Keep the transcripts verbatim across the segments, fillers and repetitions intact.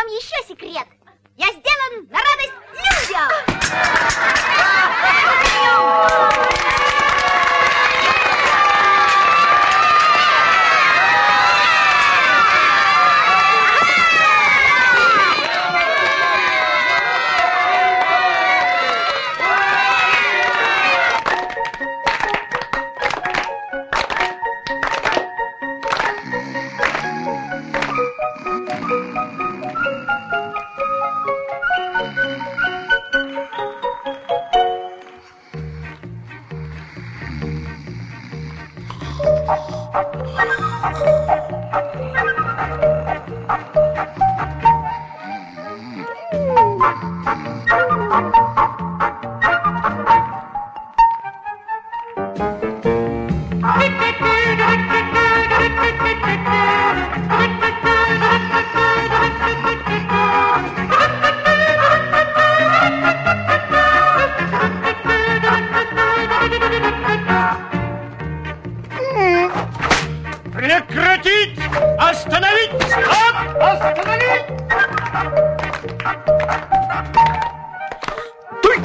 вам еще секрет. Я сделан на радость людям. Прекратить! Остановить! Стоп! Остановить! Туй!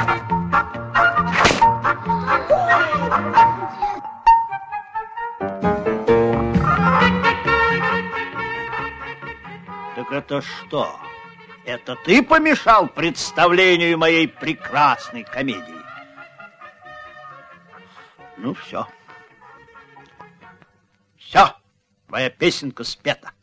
Так это что? Это ты помешал представлению моей прекрасной комедии? Ну, все. Все, твоя песенка спета.